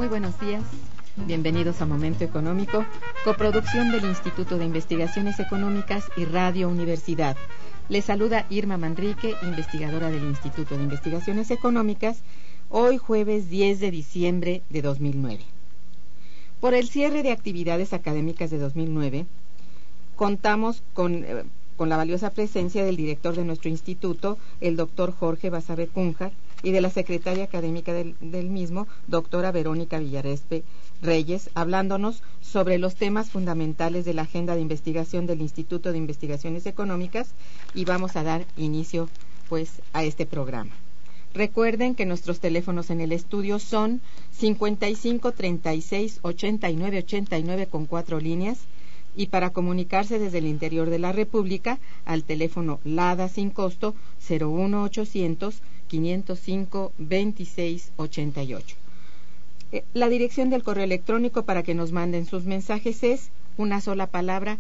Muy buenos días, bienvenidos a Momento Económico, coproducción del Instituto de Investigaciones Económicas y Radio Universidad. Les saluda Irma Manrique, investigadora del Instituto de Investigaciones Económicas, hoy jueves 10 de diciembre de 2009. Por el cierre de actividades académicas de 2009, contamos con la valiosa presencia del director de nuestro instituto, el doctor Jorge Basabe Cunha, y de la secretaria académica del mismo, doctora Verónica Villarespe Reyes, hablándonos sobre los temas fundamentales de la agenda de investigación del Instituto de Investigaciones Económicas, y vamos a dar inicio pues a este programa. Recuerden que nuestros teléfonos en el estudio son 55 36 89 89 con 4 líneas, y para comunicarse desde el interior de la República al teléfono LADA sin costo 01800 505 26 88. La dirección del correo electrónico para que nos manden sus mensajes es una sola palabra: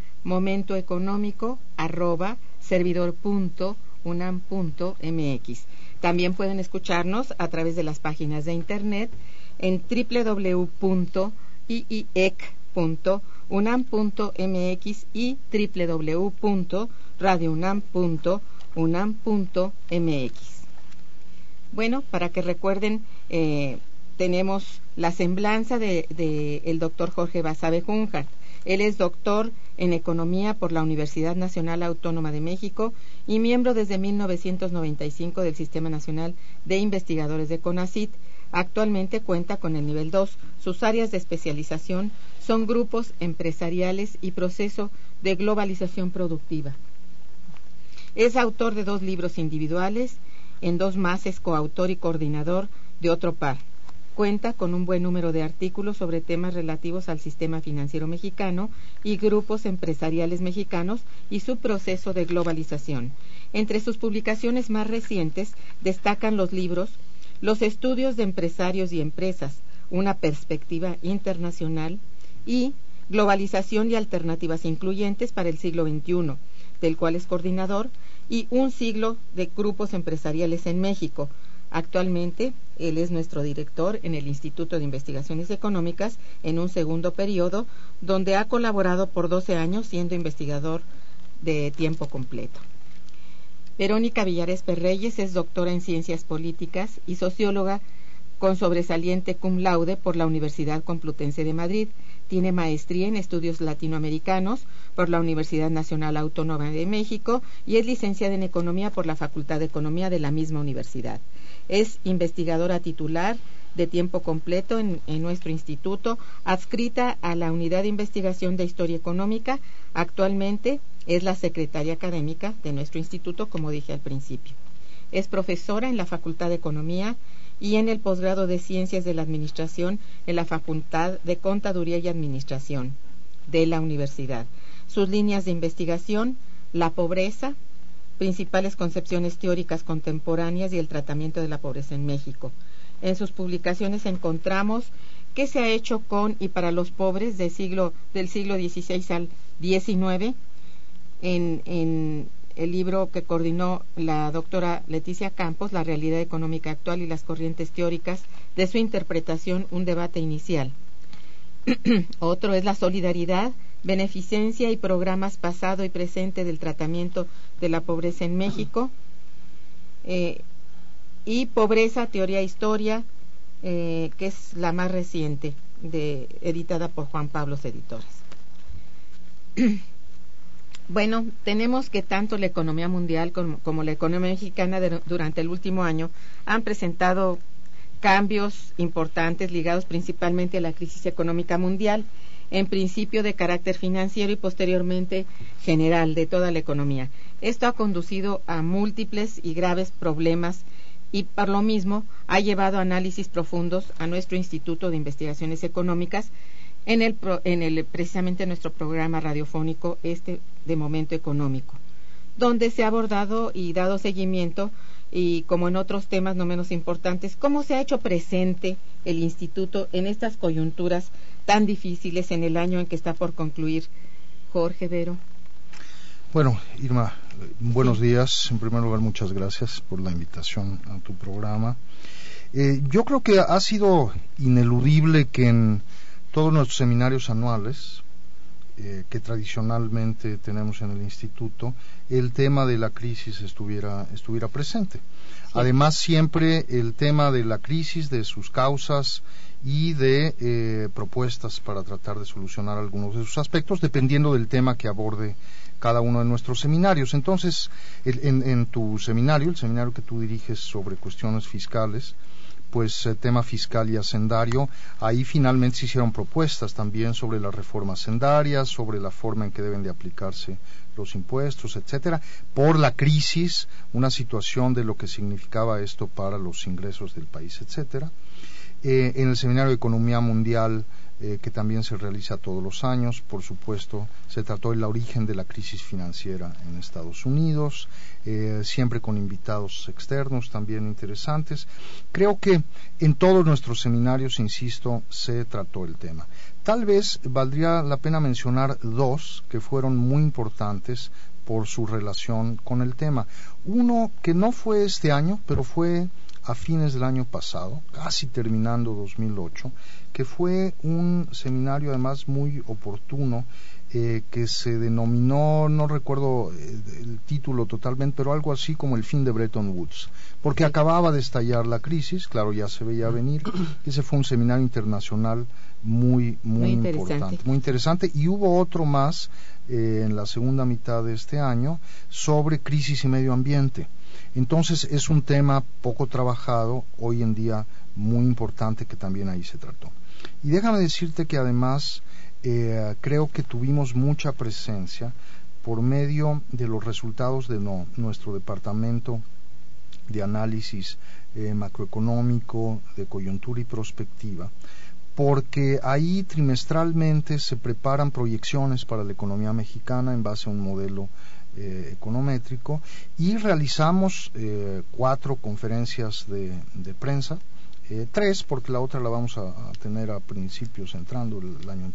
momentoeconómico@servidor.unam.mx. También pueden escucharnos a través de las páginas de internet en www.iec.unam.mx y www.radiounam.unam.mx. Bueno, para que recuerden, tenemos la semblanza de el doctor Jorge Basabe Cunha. Él es doctor en Economía por la Universidad Nacional Autónoma de México y miembro desde 1995 del Sistema Nacional de Investigadores de CONACYT. Actualmente cuenta con el nivel 2. Sus áreas de especialización son grupos empresariales y proceso de globalización productiva. Es autor de 2 libros individuales. En 2 más es coautor y coordinador de otro par. Cuenta con un buen número de artículos sobre temas relativos al sistema financiero mexicano y grupos empresariales mexicanos y su proceso de globalización. Entre sus publicaciones más recientes destacan los libros Los estudios de empresarios y empresas, una perspectiva internacional, y Globalización y alternativas incluyentes para el siglo XXI, del cual es coordinador, y Un siglo de grupos empresariales en México. Actualmente, él es nuestro director en el Instituto de Investigaciones Económicas en un segundo periodo, donde ha colaborado por 12 años siendo investigador de tiempo completo. Verónica Villarespe Reyes es doctora en Ciencias Políticas y socióloga con sobresaliente cum laude por la Universidad Complutense de Madrid. Tiene maestría en estudios latinoamericanos por la Universidad Nacional Autónoma de México y es licenciada en Economía por la Facultad de Economía de la misma universidad. Es investigadora titular de tiempo completo en nuestro instituto, adscrita a la Unidad de Investigación de Historia Económica. Actualmente es la secretaria académica de nuestro instituto, como dije al principio. Es profesora en la Facultad de Economía y en el posgrado de Ciencias de la Administración en la Facultad de Contaduría y Administración de la universidad. Sus líneas de investigación: la pobreza, principales concepciones teóricas contemporáneas y el tratamiento de la pobreza en México. En sus publicaciones encontramos qué se ha hecho con y para los pobres del siglo XVI al XIX, en el libro que coordinó la doctora Leticia Campos, La realidad económica actual y las corrientes teóricas de su interpretación, un debate inicial. Otro es La solidaridad, beneficencia y programas pasado y presente del tratamiento de la pobreza en México, y Pobreza, teoría e historia, que es la más reciente, editada por Juan Pablos Editores. Bueno, tenemos que tanto la economía mundial como la economía mexicana durante el último año han presentado cambios importantes ligados principalmente a la crisis económica mundial, en principio de carácter financiero y posteriormente general de toda la economía. Esto ha conducido a múltiples y graves problemas y por lo mismo ha llevado a análisis profundos a nuestro Instituto de Investigaciones Económicas precisamente nuestro programa radiofónico de Momento Económico, donde se ha abordado y dado seguimiento, y como en otros temas no menos importantes, cómo se ha hecho presente el instituto en estas coyunturas tan difíciles en el año en que está por concluir. Jorge, Vero. Bueno, Irma, buenos días. En primer lugar, muchas gracias por la invitación a tu programa. Yo creo que ha sido ineludible que en todos nuestros seminarios anuales, que tradicionalmente tenemos en el instituto, el tema de la crisis estuviera presente. Sí. Además, siempre el tema de la crisis, de sus causas y de propuestas para tratar de solucionar algunos de sus aspectos, dependiendo del tema que aborde cada uno de nuestros seminarios. Entonces, en tu seminario, el seminario que tú diriges sobre cuestiones fiscales, pues tema fiscal y hacendario, ahí finalmente se hicieron propuestas también sobre las reformas hacendarias, sobre la forma en que deben de aplicarse los impuestos, etcétera, por la crisis, una situación de lo que significaba esto para los ingresos del país, etcétera. En el Seminario de Economía Mundial, que también se realiza todos los años, por supuesto, se trató del origen de la crisis financiera en Estados Unidos, siempre con invitados externos también interesantes. Creo que en todos nuestros seminarios, insisto, se trató el tema. Tal vez valdría la pena mencionar dos que fueron muy importantes por su relación con el tema. Uno que no fue este año, pero fue a fines del año pasado, casi terminando 2008, que fue un seminario además muy oportuno, que se denominó, no recuerdo el título totalmente, pero algo así como el fin de Bretton Woods, porque acababa de estallar la crisis, claro, ya se veía venir. Ese fue un seminario internacional muy importante, muy interesante, y hubo otro más en la segunda mitad de este año sobre crisis y medio ambiente. Entonces es un tema poco trabajado, hoy en día muy importante, que también ahí se trató. Y déjame decirte que además creo que tuvimos mucha presencia por medio de los resultados de nuestro departamento de análisis macroeconómico, de coyuntura y prospectiva, porque ahí trimestralmente se preparan proyecciones para la economía mexicana en base a un modelo econométrico, y realizamos 4 conferencias de prensa, 3 porque la otra la vamos a tener a principios el año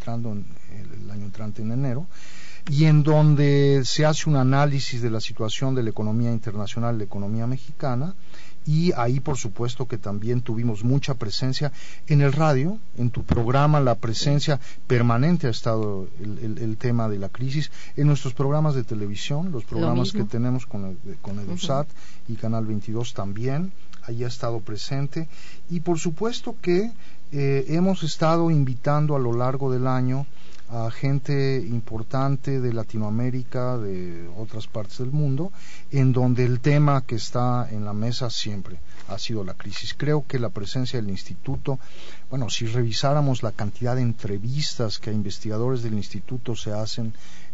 entrante en enero, y en donde se hace un análisis de la situación de la economía internacional, la economía mexicana. Y ahí, por supuesto, que también tuvimos mucha presencia en el radio, en tu programa. La presencia permanente ha estado el tema de la crisis, en nuestros programas de televisión, los programas que tenemos con EduSat y Canal 22 también, ahí ha estado presente. Y por supuesto que hemos estado invitando a lo largo del año a gente importante de Latinoamérica, de otras partes del mundo, en donde el tema que está en la mesa siempre ha sido la crisis. Creo que la presencia del instituto, bueno, si revisáramos la cantidad de entrevistas que a investigadores del instituto se hacen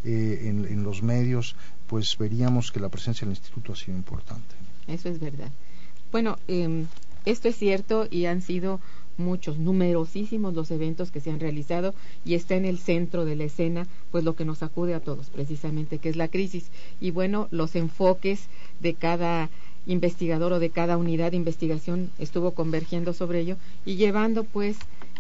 en los medios, pues veríamos que la presencia del instituto ha sido importante. Eso es verdad. Bueno, esto es cierto, y han sido muchos, numerosísimos los eventos que se han realizado, y está en el centro de la escena pues lo que nos acude a todos precisamente, que es la crisis. Y bueno, los enfoques de cada investigador o de cada unidad de investigación estuvo convergiendo sobre ello y llevando pues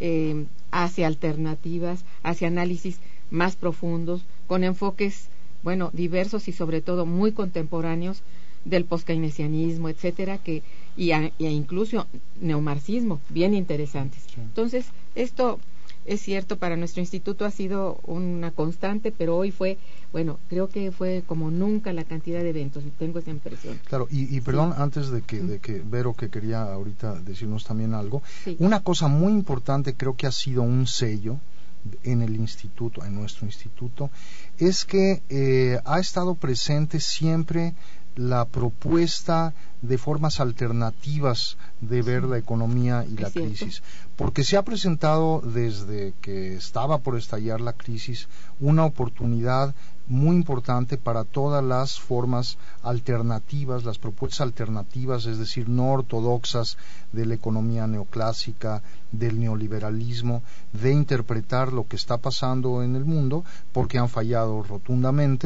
hacia alternativas, hacia análisis más profundos, con enfoques bueno diversos y sobre todo muy contemporáneos del poskeynesianismo, etcétera, y incluso neomarxismo, bien interesantes. Sí. Entonces, esto es cierto, para nuestro instituto ha sido una constante, pero hoy fue, bueno, creo que fue como nunca la cantidad de eventos, tengo esa impresión. Claro, y perdón, sí. Antes de que Vero, que quería ahorita decirnos también algo, sí. Una cosa muy importante, creo que ha sido un sello en el instituto, en nuestro instituto, es que ha estado presente siempre la propuesta de formas alternativas de ver la economía y la crisis, porque se ha presentado desde que estaba por estallar la crisis una oportunidad muy importante para todas las formas alternativas, las propuestas alternativas, es decir, no ortodoxas, de la economía neoclásica, del neoliberalismo, de interpretar lo que está pasando en el mundo, porque han fallado rotundamente,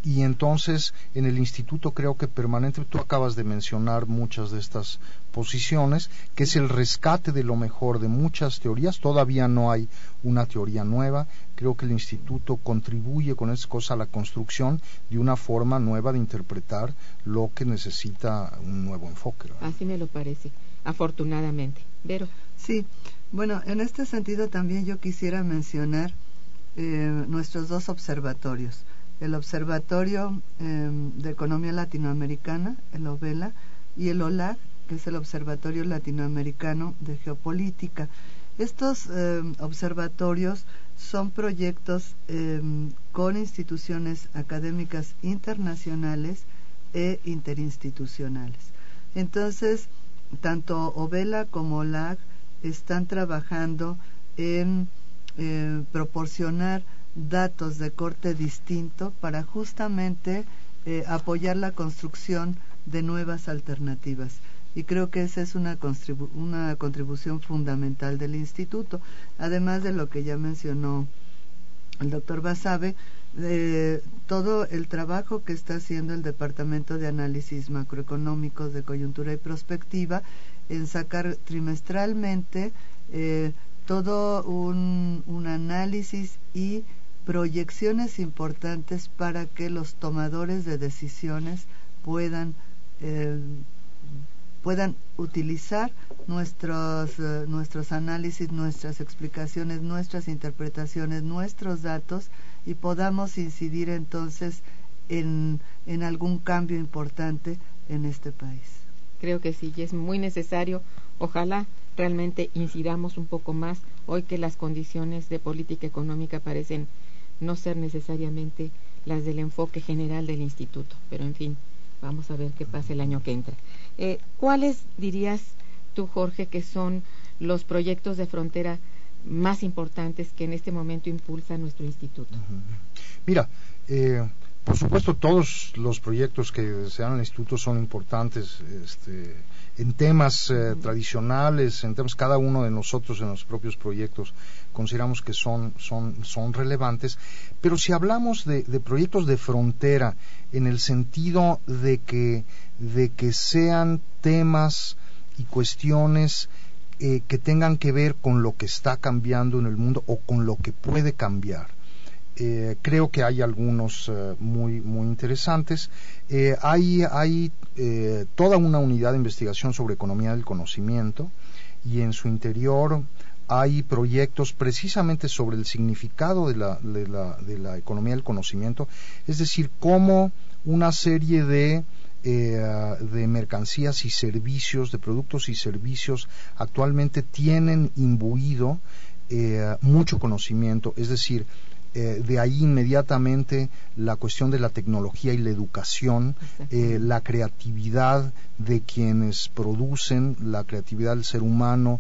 y entonces en el instituto creo que permanente, tú acabas de mencionar muchas de estas posiciones, que es el rescate de lo mejor de muchas teorías. Todavía no hay una teoría nueva. Creo que el instituto contribuye con esa cosa a la construcción de una forma nueva de interpretar lo que necesita un nuevo enfoque, ¿verdad? Así me lo parece, afortunadamente. Vero. Sí, bueno, en este sentido también yo quisiera mencionar nuestros dos observatorios. El Observatorio de Economía Latinoamericana, el OVELA, y el OLAG, que es el Observatorio Latinoamericano de Geopolítica. Estos observatorios son proyectos con instituciones académicas internacionales e interinstitucionales. Entonces, tanto OVELA como OLAG están trabajando en proporcionar datos de corte distinto para justamente apoyar la construcción de nuevas alternativas. Y creo que esa es una contribución fundamental del instituto, además de lo que ya mencionó el doctor Basabe, todo el trabajo que está haciendo el Departamento de Análisis Macroeconómicos de Coyuntura y Prospectiva en sacar trimestralmente todo un análisis y proyecciones importantes para que los tomadores de decisiones puedan utilizar nuestros análisis, nuestras explicaciones, nuestras interpretaciones, nuestros datos, y podamos incidir entonces en algún cambio importante en este país. Creo que sí, y es muy necesario. Ojalá realmente incidamos un poco más hoy que las condiciones de política económica parecen no ser necesariamente las del enfoque general del instituto, pero en fin, vamos a ver qué pasa el año que entra. ¿Cuáles dirías tú, Jorge, que son los proyectos de frontera más importantes que en este momento impulsa nuestro instituto? Mira, por supuesto todos los proyectos que se dan en el instituto son importantes, en temas tradicionales, en temas, cada uno de nosotros en los propios proyectos consideramos que son relevantes, pero si hablamos de proyectos de frontera en el sentido de que sean temas y cuestiones que tengan que ver con lo que está cambiando en el mundo o con lo que puede cambiar, creo que hay algunos muy interesantes. Hay toda una unidad de investigación sobre economía del conocimiento, y en su interior hay proyectos precisamente sobre el significado de la economía del conocimiento, es decir, cómo una serie de mercancías y servicios, de productos y servicios actualmente tienen imbuido mucho conocimiento, es decir, de ahí inmediatamente la cuestión de la tecnología y la educación, la creatividad de quienes producen, la creatividad del ser humano,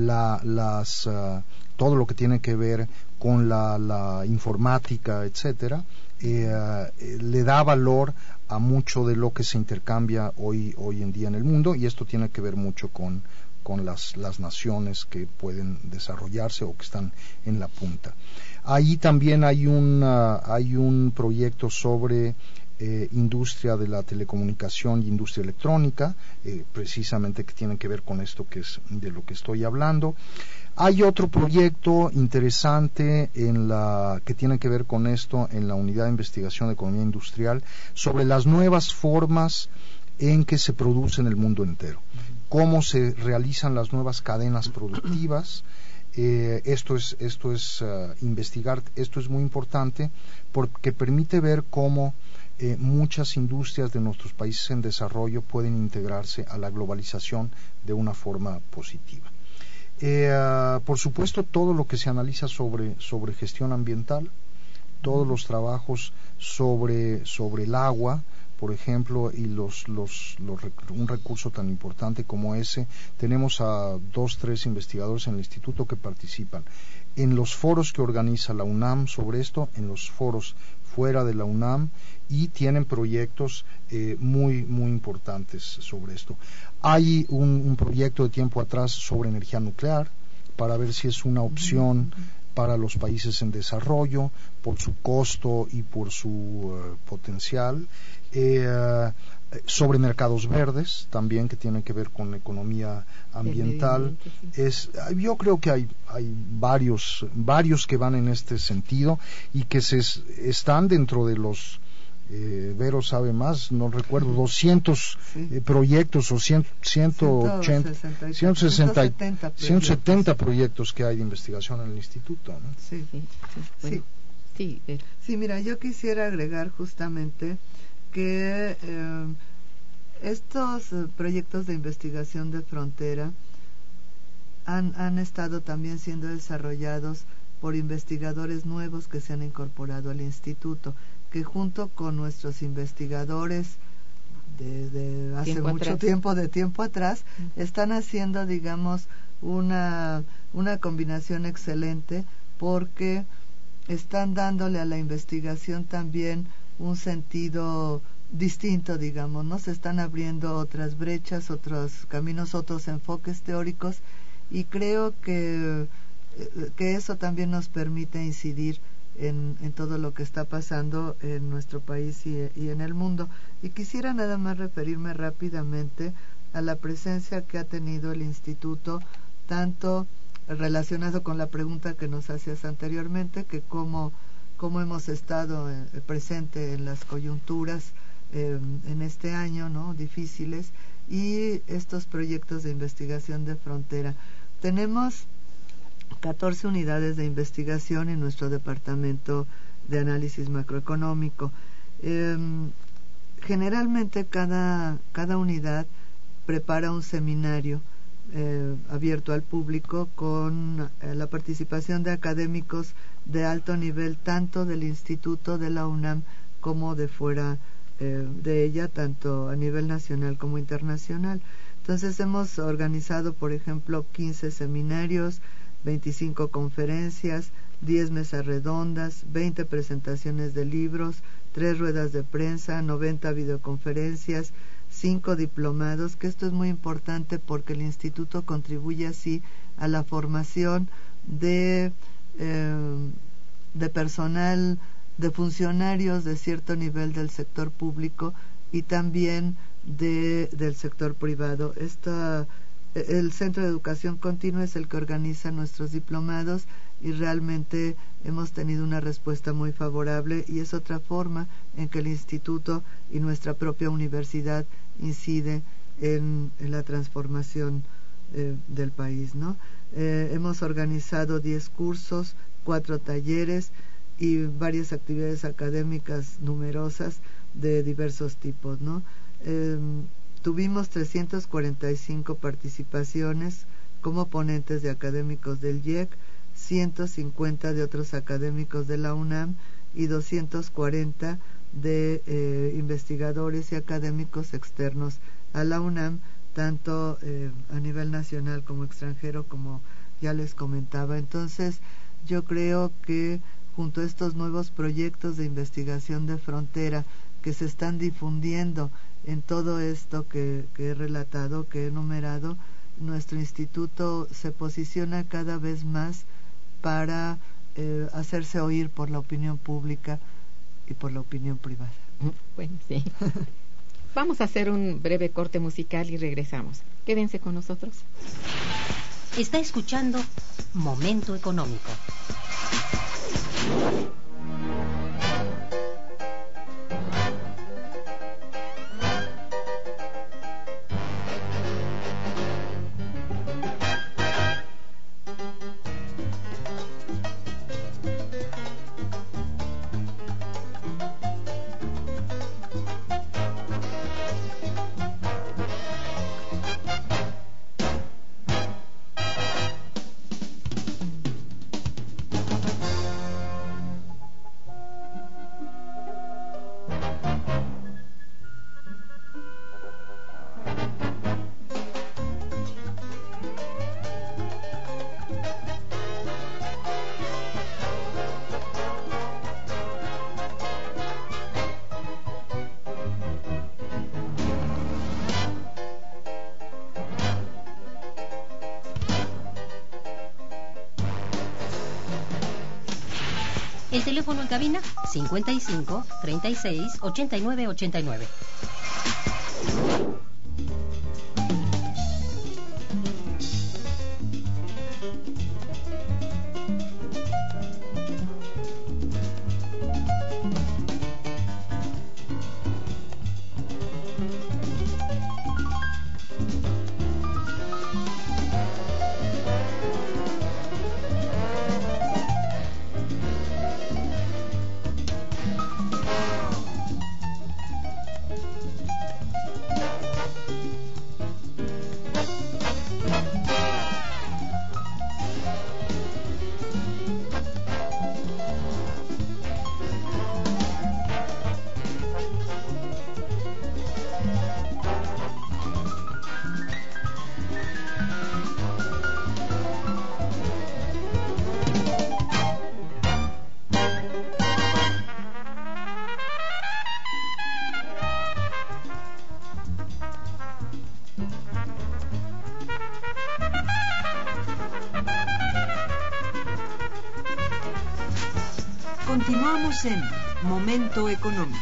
todo lo que tiene que ver con la informática, etcétera, le da valor a mucho de lo que se intercambia hoy en día en el mundo, y esto tiene que ver mucho con las naciones que pueden desarrollarse o que están en la punta. Ahí también hay un proyecto sobre industria de la telecomunicación y industria electrónica, precisamente que tienen que ver con esto que es de lo que estoy hablando. Hay otro proyecto interesante que tiene que ver con esto en la unidad de investigación de economía industrial sobre las nuevas formas en que se produce en el mundo entero, cómo se realizan las nuevas cadenas productivas. Esto es investigar, esto es muy importante porque permite ver cómo muchas industrias de nuestros países en desarrollo pueden integrarse a la globalización de una forma positiva. Por supuesto, todo lo que se analiza sobre gestión ambiental, todos los trabajos sobre el agua, por ejemplo, y un recurso tan importante como ese. Tenemos a 2-3 investigadores en el instituto que participan en los foros que organiza la UNAM sobre esto, en los foros fuera de la UNAM, y tienen proyectos muy importantes sobre esto. Hay un proyecto de tiempo atrás sobre energía nuclear para ver si es una opción para los países en desarrollo, por su costo y por su potencial. Sobre mercados verdes también, que tienen que ver con economía ambiental. Yo creo que hay varios que van en este sentido y que están dentro de los Vero sabe más, no recuerdo, 200 proyectos o 170 proyectos que hay de investigación en el instituto, ¿no? Sí, mira, yo quisiera agregar justamente que estos proyectos de investigación de frontera han estado también siendo desarrollados por investigadores nuevos que se han incorporado al instituto, que junto con nuestros investigadores de hace mucho tiempo atrás, están haciendo, digamos, una combinación excelente, porque están dándole a la investigación también un sentido distinto, digamos, ¿no? Se están abriendo otras brechas, otros caminos, otros enfoques teóricos, y creo que eso también nos permite incidir en todo lo que está pasando en nuestro país y en el mundo. Y quisiera nada más referirme rápidamente a la presencia que ha tenido el instituto, tanto relacionado con la pregunta que nos hacías anteriormente, que cómo hemos estado presente en las coyunturas en este año, ¿no?, difíciles, y estos proyectos de investigación de frontera. Tenemos 14 unidades de investigación en nuestro departamento de análisis macroeconómico. Generalmente cada unidad prepara un seminario abierto al público con la participación de académicos de alto nivel, tanto del instituto, de la UNAM, como de fuera de ella, tanto a nivel nacional como internacional. Entonces hemos organizado, por ejemplo, 15 seminarios, 25 conferencias, 10 mesas redondas, 20 presentaciones de libros, 3 ruedas de prensa, 90 videoconferencias, 5 diplomados, que esto es muy importante porque el instituto contribuye así a la formación de personal, de funcionarios de cierto nivel del sector público y también del sector privado. El Centro de Educación Continua es el que organiza nuestros diplomados y realmente hemos tenido una respuesta muy favorable, y es otra forma en que el instituto y nuestra propia universidad incide en la transformación del país, ¿no? Hemos organizado 10 cursos, 4 talleres y varias actividades académicas numerosas de diversos tipos, ¿no? Tuvimos 345 participaciones como ponentes de académicos del IEC, 150 de otros académicos de la UNAM y 240 de investigadores y académicos externos a la UNAM, tanto a nivel nacional como extranjero, como ya les comentaba. Entonces, yo creo que junto a estos nuevos proyectos de investigación de frontera que se están difundiendo en todo esto que he relatado, que he enumerado, nuestro instituto se posiciona cada vez más para hacerse oír por la opinión pública y por la opinión privada. Bueno, sí. Vamos a hacer un breve corte musical y regresamos. Quédense con nosotros. Está escuchando Momento Económico. El teléfono en cabina 55 36 89 89. Continuamos en Momento Económico.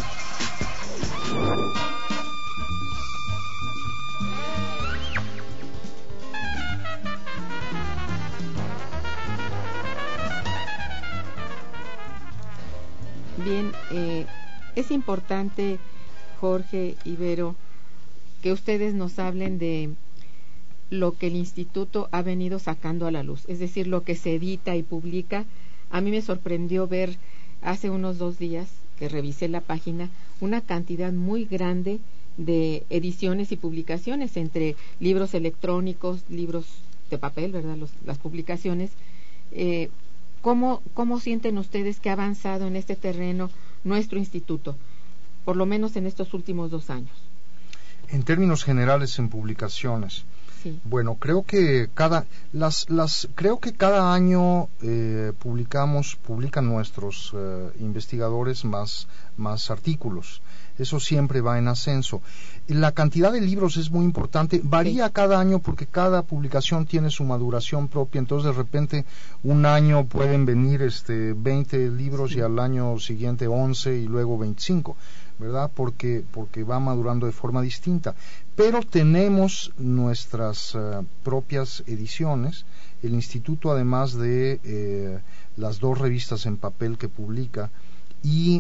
Bien, es importante, Jorge, Ibero, que ustedes nos hablen de lo que el instituto ha venido sacando a la luz, es decir, lo que se edita y publica. A mí me sorprendió ver hace unos 2 días que revisé la página una cantidad muy grande de ediciones y publicaciones, entre libros electrónicos, libros de papel, ¿verdad? Las publicaciones. ¿Cómo sienten ustedes que ha avanzado en este terreno nuestro instituto, por lo menos en estos últimos 2 años? En términos generales, en publicaciones. Sí. Bueno, creo que cada año publican nuestros investigadores más artículos. Eso siempre va en ascenso. La cantidad de libros es muy importante, varía cada año porque cada publicación tiene su maduración propia, entonces de repente un año pueden venir 20 libros y al año siguiente 11 y luego 25, ¿verdad? Porque va madurando de forma distinta. Pero tenemos nuestras propias ediciones. El instituto, además de las 2 revistas en papel que publica y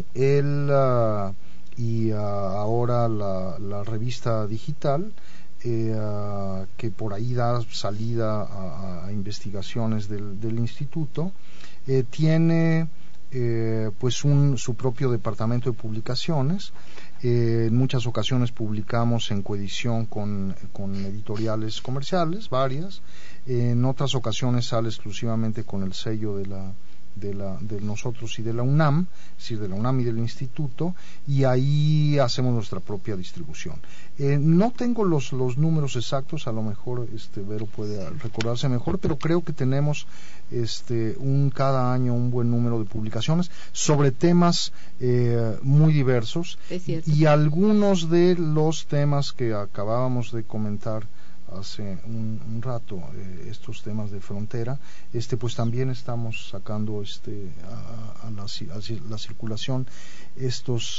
ahora la revista digital, que por ahí da salida a investigaciones del instituto, tiene pues su propio departamento de publicaciones. En muchas ocasiones publicamos en coedición con editoriales comerciales, varias. En otras ocasiones sale exclusivamente con el sello de nosotros y de la UNAM, es decir, de la UNAM y del instituto, y ahí hacemos nuestra propia distribución. No tengo los números exactos, a lo mejor Vero puede recordarse mejor, pero creo que tenemos cada año un buen número de publicaciones sobre temas muy diversos, y algunos de los temas que acabábamos de comentar hace un rato, estos temas de frontera, pues también estamos sacando a la circulación estos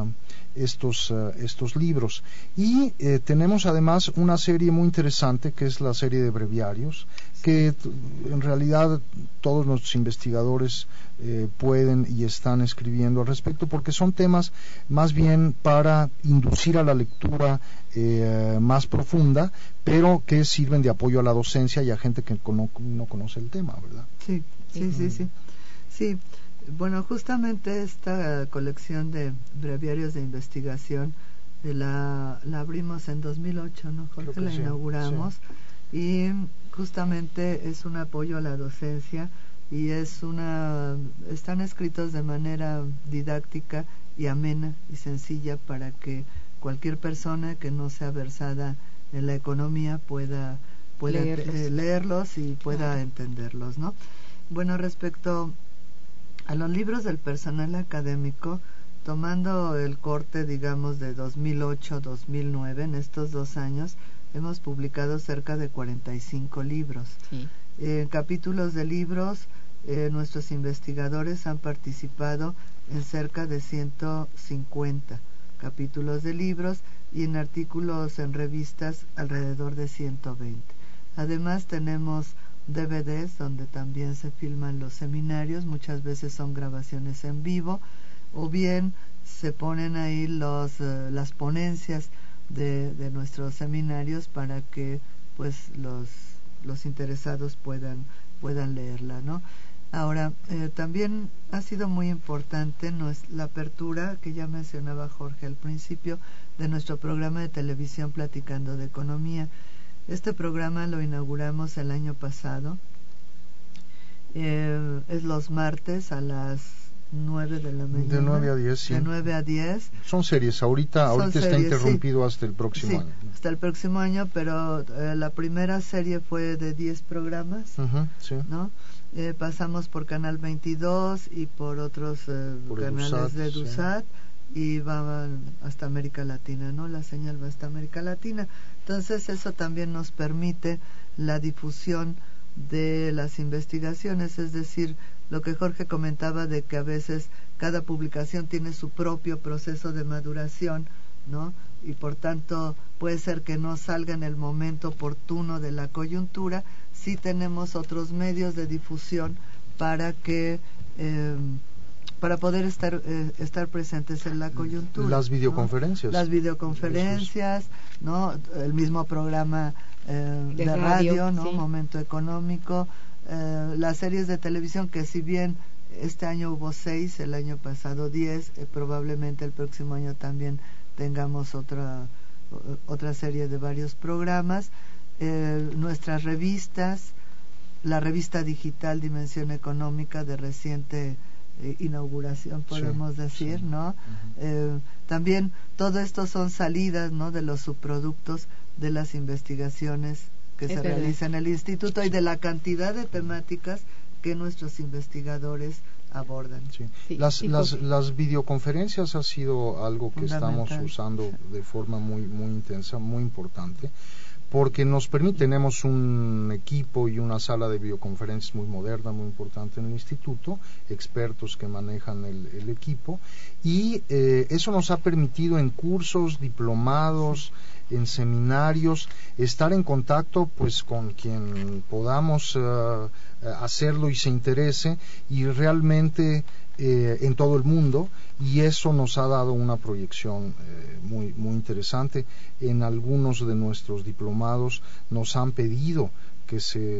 libros, y tenemos además una serie muy interesante que es la serie de breviarios, que en realidad todos nuestros investigadores pueden y están escribiendo al respecto, porque son temas más bien para inducir a la lectura más profunda, pero que sirven de apoyo a la docencia y a gente que no conoce el tema, ¿verdad? Sí. Bueno, justamente esta colección de breviarios de investigación la abrimos en 2008, ¿no, Jorge? La inauguramos, sí. Y justamente es un apoyo a la docencia, y están escritos de manera didáctica y amena y sencilla para que cualquier persona que no sea versada en la economía pueda leerlos y pueda entenderlos, ¿no? Bueno, respecto a los libros del personal académico, tomando el corte, digamos, de 2008-2009, en estos 2 años hemos publicado cerca de 45 libros. Sí. Capítulos de libros nuestros investigadores han participado en cerca de 150 capítulos de libros y en artículos en revistas alrededor de 120. Además tenemos DVDs donde también se filman los seminarios, muchas veces son grabaciones en vivo, o bien se ponen ahí las ponencias de nuestros seminarios para que pues los interesados puedan leerla, ¿no? Ahora, también ha sido muy importante la apertura que ya mencionaba Jorge al principio de nuestro programa de televisión Platicando de Economía. Este programa lo inauguramos el año pasado. Es los martes a las 9 de la mañana. De 9 a 10, sí. De 9 a 10. Son series. Ahorita está series, interrumpido sí. hasta el próximo año. Hasta el próximo año, pero la primera serie fue de 10 programas, sí. ¿no? Pasamos por Canal 22 y por otros canales de DUSAT, y va hasta América Latina, ¿no? La señal va hasta América Latina. Entonces eso también nos permite la difusión de las investigaciones, es decir, lo que Jorge comentaba de que a veces cada publicación tiene su propio proceso de maduración, ¿no? Y por tanto puede ser que no salga en el momento oportuno de la coyuntura. Sí tenemos otros medios de difusión para que para poder estar presentes en la coyuntura. Las videoconferencias. ¿No? Las videoconferencias, ¿no? El mismo programa de radio, ¿no? Sí. Momento Económico, las series de televisión, que si bien este año hubo 6, el año pasado 10, probablemente el próximo año también tengamos otra serie de varios programas. Nuestras revistas, la revista digital Dimensión Económica de reciente inauguración, podemos decir, sí. ¿no? También todo esto son salidas, ¿no? De los subproductos de las investigaciones que se realizan en el instituto y de la cantidad de temáticas que nuestros investigadores abordan. Sí. Sí. Las videoconferencias ha sido algo que estamos usando de forma muy intensa, muy importante, porque nos permite, tenemos un equipo y una sala de videoconferencias muy moderna, muy importante en el instituto, expertos que manejan el equipo, y eso nos ha permitido en cursos, diplomados, en seminarios, estar en contacto pues con quien podamos hacerlo y se interese, y realmente en todo el mundo, y eso nos ha dado una proyección muy interesante. En algunos de nuestros diplomados nos han pedido que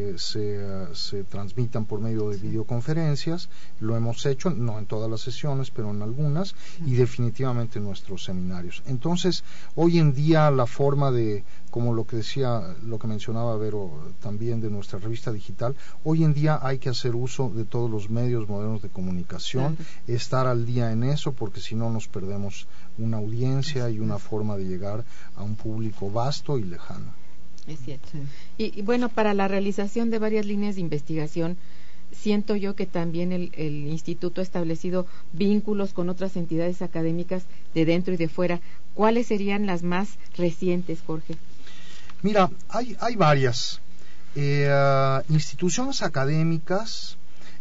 se transmitan por medio de videoconferencias. Lo hemos hecho, no en todas las sesiones, pero en algunas, y definitivamente en nuestros seminarios. Entonces, hoy en día la forma de, como lo que mencionaba Vero también de nuestra revista digital, hoy en día hay que hacer uso de todos los medios modernos de comunicación, estar al día en eso, porque si no nos perdemos una audiencia y una forma de llegar a un público vasto y lejano. Es cierto. Sí. Y bueno, para la realización de varias líneas de investigación, siento yo que también el instituto ha establecido vínculos con otras entidades académicas de dentro y de fuera. ¿Cuáles serían las más recientes, Jorge? Mira, hay varias instituciones académicas.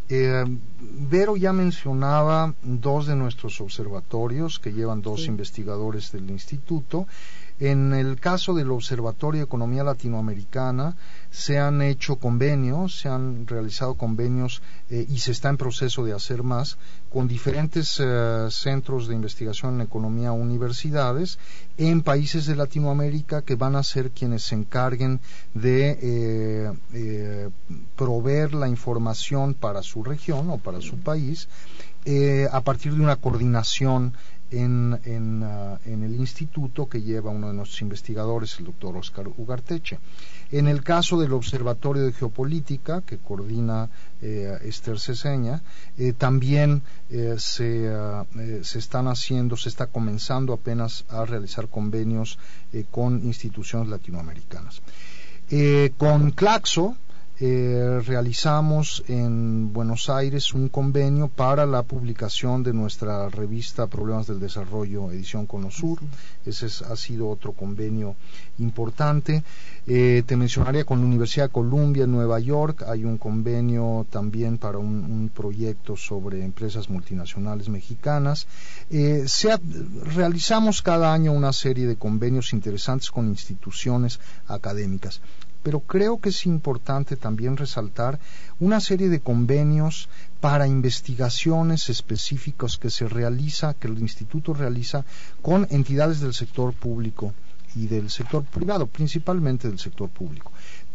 Vero ya mencionaba 2 de nuestros observatorios que llevan 2 investigadores del instituto. En el caso del Observatorio de Economía Latinoamericana se han hecho convenios, se han realizado convenios y se está en proceso de hacer más con diferentes centros de investigación en economía, universidades en países de Latinoamérica, que van a ser quienes se encarguen de proveer la información para su región o para su país a partir de una coordinación en el instituto que lleva uno de nuestros investigadores, el doctor Oscar Ugarteche. En el caso del Observatorio de Geopolítica, que coordina Esther Ceseña, también se está comenzando apenas a realizar convenios con instituciones latinoamericanas. Con Claxo realizamos en Buenos Aires un convenio para la publicación de nuestra revista Problemas del Desarrollo, edición Cono Sur. Ese ha sido otro convenio importante. Te mencionaría con la Universidad de Columbia en Nueva York, hay un convenio también para un proyecto sobre empresas multinacionales mexicanas. Realizamos cada año una serie de convenios interesantes con instituciones académicas. Pero creo que es importante también resaltar una serie de convenios para investigaciones específicas que el Instituto realiza con entidades del sector público y del sector privado, principalmente del sector público.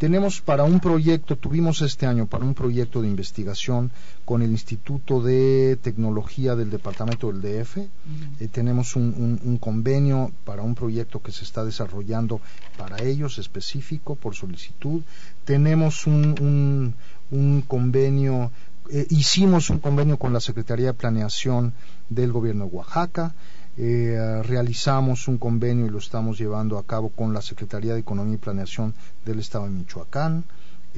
Tuvimos este año para un proyecto de investigación con el Instituto de Tecnología del Departamento del DF. Tenemos un convenio para un proyecto que se está desarrollando para ellos específico por solicitud. Tenemos un convenio, hicimos un convenio con la Secretaría de Planeación del Gobierno de Oaxaca. Realizamos un convenio y lo estamos llevando a cabo con la Secretaría de Economía y Planeación del Estado de Michoacán,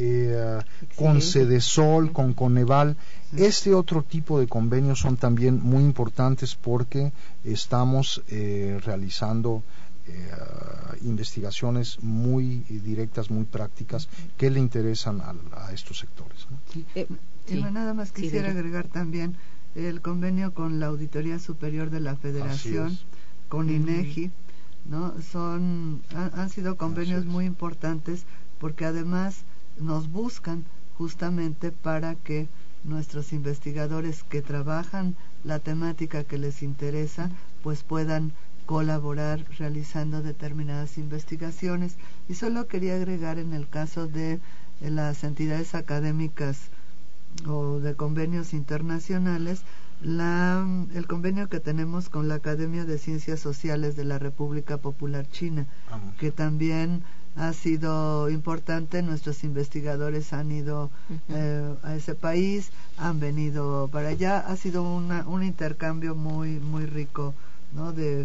con Cedesol, con Coneval. Este otro tipo de convenios son también muy importantes porque estamos realizando investigaciones muy directas, muy prácticas que le interesan a estos sectores, ¿no? Nada más quisiera agregar también el convenio con la Auditoría Superior de la Federación, con INEGI, ¿no? Han sido convenios muy importantes porque además nos buscan justamente para que nuestros investigadores que trabajan la temática que les interesa, pues puedan colaborar realizando determinadas investigaciones. Y solo quería agregar, en el caso de las entidades académicas o de convenios internacionales, el convenio que tenemos con la Academia de Ciencias Sociales de la República Popular China, que también ha sido importante. Nuestros investigadores han ido a ese país, han venido para allá. Ha sido un intercambio muy muy rico, ¿no? de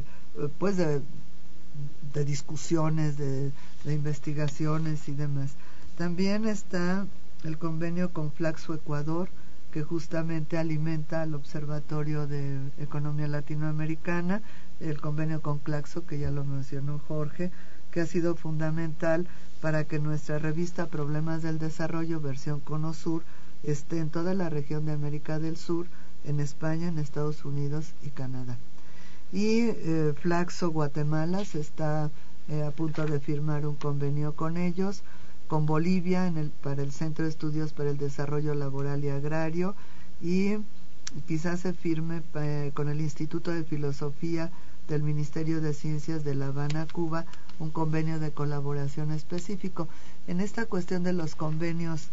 discusiones, de investigaciones y demás. También está el convenio con Flaxo Ecuador, que justamente alimenta al Observatorio de Economía Latinoamericana. El convenio con Claxo, que ya lo mencionó Jorge, que ha sido fundamental para que nuestra revista Problemas del Desarrollo, versión Cono Sur, esté en toda la región de América del Sur, en España, en Estados Unidos y Canadá. Y Flaxo Guatemala se está a punto de firmar un convenio con ellos, con Bolivia para el Centro de Estudios para el Desarrollo Laboral y Agrario, y quizás se firme con el Instituto de Filosofía del Ministerio de Ciencias de La Habana, Cuba, un convenio de colaboración específico. En esta cuestión de los convenios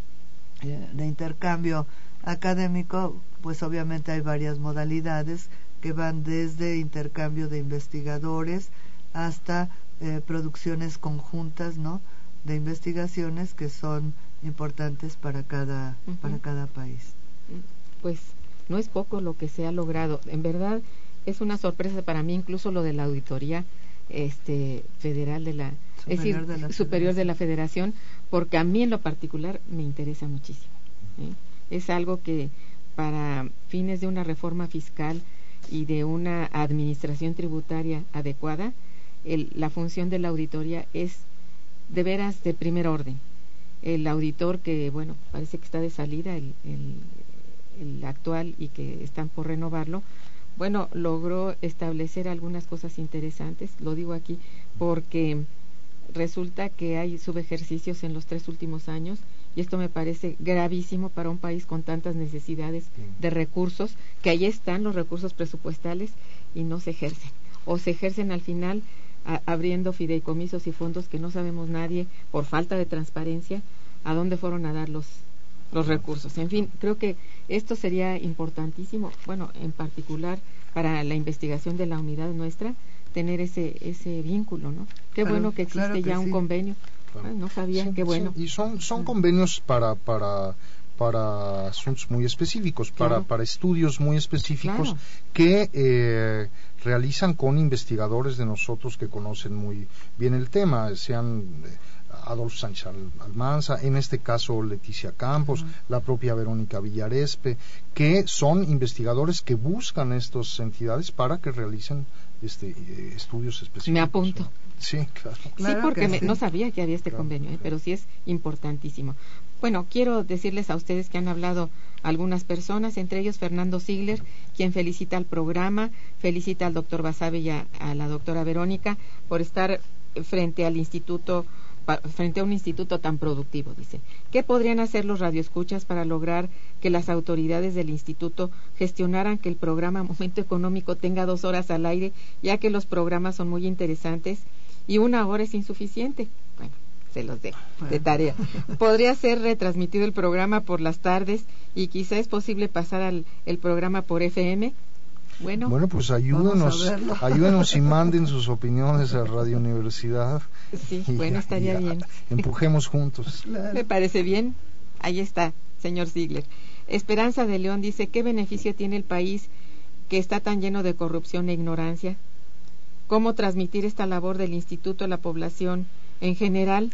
de intercambio académico, pues obviamente hay varias modalidades que van desde intercambio de investigadores hasta producciones conjuntas, ¿no?, de investigaciones que son importantes para cada país. Pues no es poco lo que se ha logrado. En verdad es una sorpresa para mí, incluso lo de la auditoría federal superior de la Federación, porque a mí en lo particular me interesa muchísimo. Es algo que para fines de una reforma fiscal y de una administración tributaria adecuada, la función de la auditoría es de veras de primer orden. El auditor que, bueno, parece que está de salida, el actual, y que están por renovarlo, bueno, logró establecer algunas cosas interesantes. Lo digo aquí porque resulta que hay subejercicios en los 3 últimos años, y esto me parece gravísimo para un país con tantas necesidades de recursos, que ahí están los recursos presupuestales y no se ejercen, o se ejercen al final abriendo fideicomisos y fondos que no sabemos nadie, por falta de transparencia, a dónde fueron a dar los recursos. En fin, creo que esto sería importantísimo, bueno, en particular para la investigación de la unidad nuestra, tener ese vínculo, ¿no? Qué bueno que existe ya un convenio. No sabía, sí, qué bueno. Sí, y son convenios para asuntos muy específicos, para estudios muy específicos que realizan con investigadores de nosotros que conocen muy bien el tema, sean Adolfo Sánchez Almanza, en este caso Leticia Campos, la propia Verónica Villarespe, que son investigadores que buscan estas entidades para que realicen estudios específicos. Me apunto. Sí, claro. Sí, porque no sabía que había este convenio, pero sí es importantísimo. Bueno, quiero decirles a ustedes que han hablado algunas personas, entre ellos Fernando Ziegler, quien felicita al programa, felicita al doctor Basabe y a la doctora Verónica por estar frente a un instituto tan productivo, dice. ¿Qué podrían hacer los radioescuchas para lograr que las autoridades del instituto gestionaran que el programa Momento Económico tenga 2 horas al aire, ya que los programas son muy interesantes y 1 hora es insuficiente? Bueno, se los dejo de tarea. ¿Podría ser retransmitido el programa por las tardes y quizá es posible pasar el programa por FM? Bueno, pues ayúdenos y manden sus opiniones a Radio Universidad. Sí, estaría bien. Empujemos juntos. Claro. Me parece bien. Ahí está, señor Ziegler. Esperanza de León dice, ¿qué beneficio tiene el país que está tan lleno de corrupción e ignorancia? ¿Cómo transmitir esta labor del instituto a la población en general?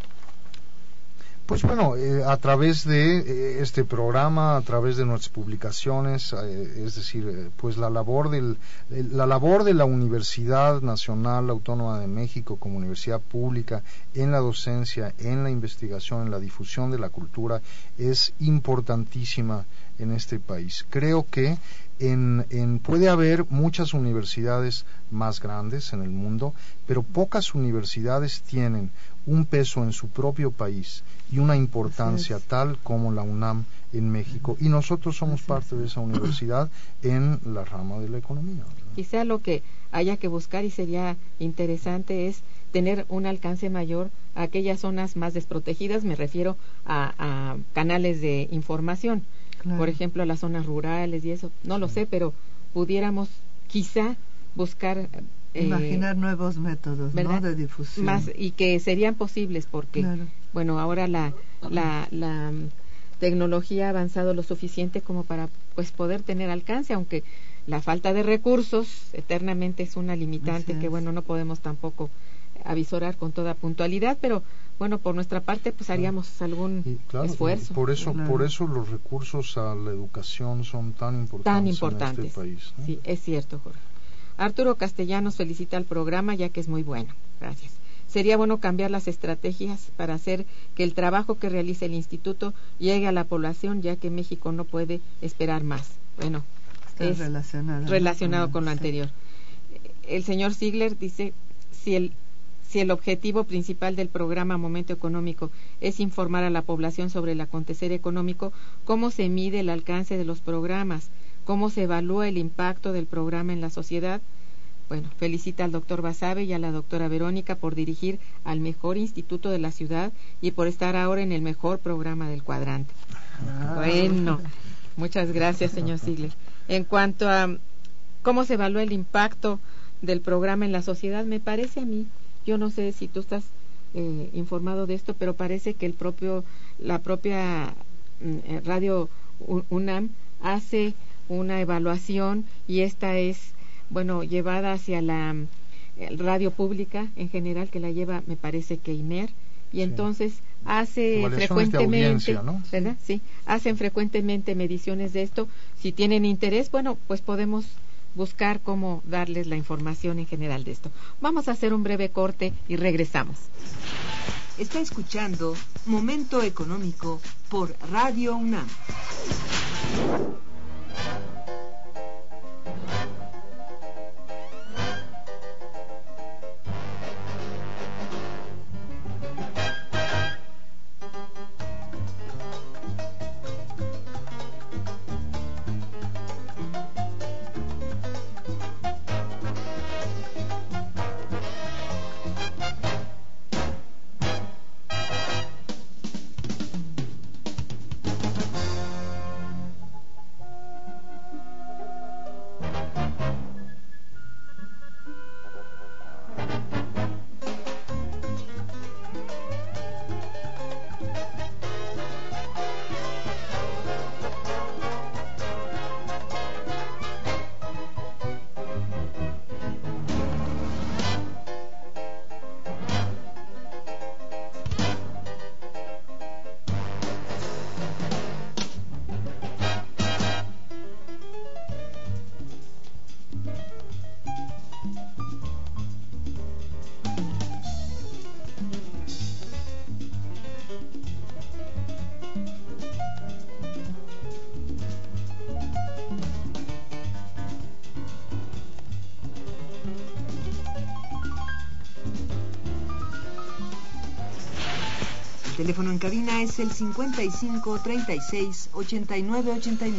Pues bueno, a través de este programa, a través de nuestras publicaciones, es decir, pues la labor de la Universidad Nacional Autónoma de México como universidad pública en la docencia, en la investigación, en la difusión de la cultura es importantísima en este país. Creo que puede haber muchas universidades más grandes en el mundo, pero pocas universidades tienen un peso en su propio país y una importancia tal como la UNAM en México, y nosotros somos parte de esa universidad en la rama de la economía. Quizá lo que haya que buscar y sería interesante es tener un alcance mayor a aquellas zonas más desprotegidas, me refiero a canales de información, claro. Por ejemplo a las zonas rurales y eso, no lo sé, pero pudiéramos quizá buscar imaginar nuevos métodos, ¿no?, de difusión más, y que serían posibles porque claro. Bueno, ahora la tecnología ha avanzado lo suficiente como para pues poder tener alcance, aunque la falta de recursos eternamente es una limitante que bueno, no podemos tampoco avisorar con toda puntualidad, pero bueno, por nuestra parte pues haríamos algún esfuerzo. Por eso los recursos a la educación son tan importantes en este país, ¿no? Sí, es cierto, Jorge. Arturo Castellanos felicita al programa ya que es muy bueno. Gracias. Sería bueno cambiar las estrategias para hacer que el trabajo que realiza el instituto llegue a la población, ya que México no puede esperar más. Bueno, es relacionado con lo anterior. El señor Ziegler dice, si el objetivo principal del programa Momento Económico es informar a la población sobre el acontecer económico, ¿cómo se mide el alcance de los programas? ¿Cómo se evalúa el impacto del programa en la sociedad? Bueno, felicita al doctor Basabe y a la doctora Verónica por dirigir al mejor instituto de la ciudad y por estar ahora en el mejor programa del cuadrante. Bueno, muchas gracias, señor Ziegler. En cuanto a cómo se evalúa el impacto del programa en la sociedad, me parece a mí, yo no sé si tú estás informado de esto, pero parece que la propia Radio UNAM hace una evaluación y esta es llevada hacia la radio pública en general, que la lleva, me parece que INER, y entonces hace frecuentemente, ¿verdad? Sí, hacen frecuentemente mediciones de esto. Si tienen interés, pues podemos buscar cómo darles la información en general de esto. Vamos a hacer un breve corte y regresamos. Está escuchando Momento Económico por Radio UNAM. teléfono en cabina es el 55 36 89 89.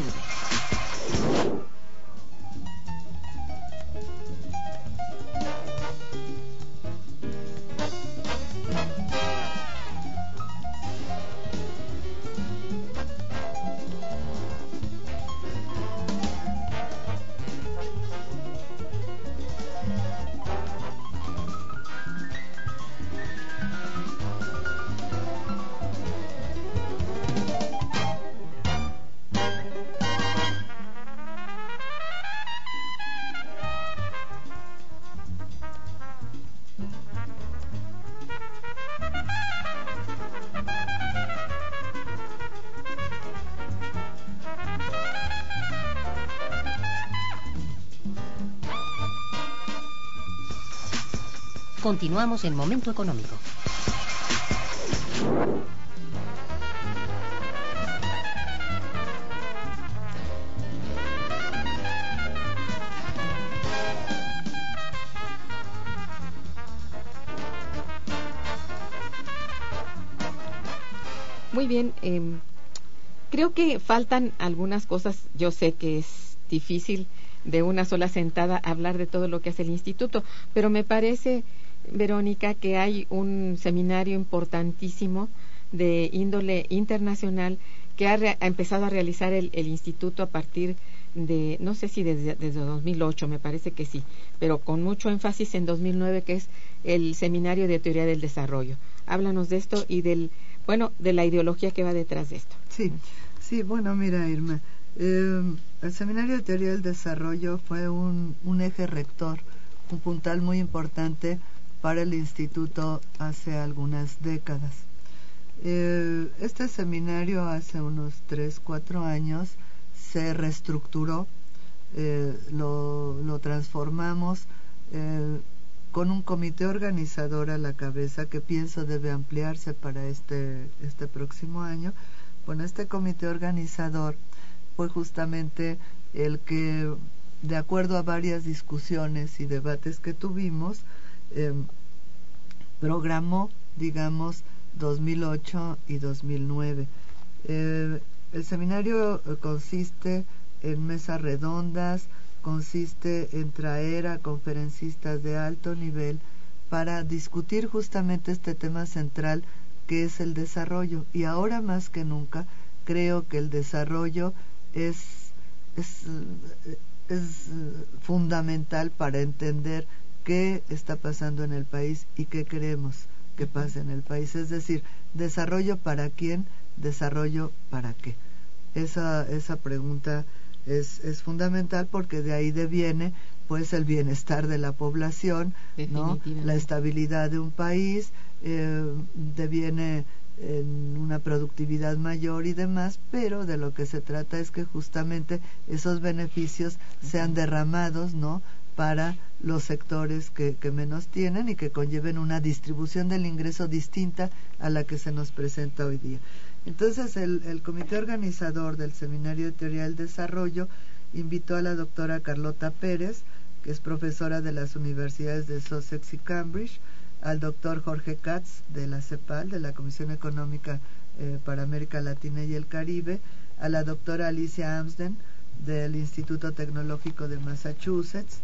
Continuamos en Momento Económico. Muy bien, creo que faltan algunas cosas. Yo sé que es difícil de una sola sentada hablar de todo lo que hace el instituto, pero me parece, Verónica, que hay un seminario importantísimo de índole internacional que ha empezado a realizar el instituto a partir de, no sé si desde 2008, me parece que sí, pero con mucho énfasis en 2009, que es el Seminario de Teoría del Desarrollo. Háblanos de esto y de la ideología que va detrás de esto. Sí, bueno, mira, Irma, el Seminario de Teoría del Desarrollo fue un eje rector, un puntal muy importante para el instituto hace algunas décadas. Este seminario hace unos 3-4 años se reestructuró, lo transformamos con un comité organizador a la cabeza que pienso debe ampliarse para este próximo año. Bueno, este comité organizador fue justamente el que, de acuerdo a varias discusiones y debates que tuvimos, programó, digamos, 2008 y 2009. El seminario consiste en mesas redondas, consiste en traer a conferencistas de alto nivel para discutir justamente este tema central que es el desarrollo. Y ahora más que nunca creo que el desarrollo es fundamental para entender qué está pasando en el país y qué queremos que pase en el país. Es decir, desarrollo para quién, desarrollo para qué. Esa pregunta es fundamental, porque de ahí deviene pues el bienestar de la población, ¿no? La estabilidad de un país, deviene en una productividad mayor y demás, pero de lo que se trata es que justamente esos beneficios sean derramados, ¿no?, para los sectores que menos tienen y que conlleven una distribución del ingreso distinta a la que se nos presenta hoy día. Entonces el comité organizador del Seminario de Teoría del Desarrollo invitó a la doctora Carlota Pérez, que es profesora de las universidades de Sussex y Cambridge, al doctor Jorge Katz de la CEPAL, de la Comisión Económica para América Latina y el Caribe, a la doctora Alicia Amsden del Instituto Tecnológico de Massachusetts,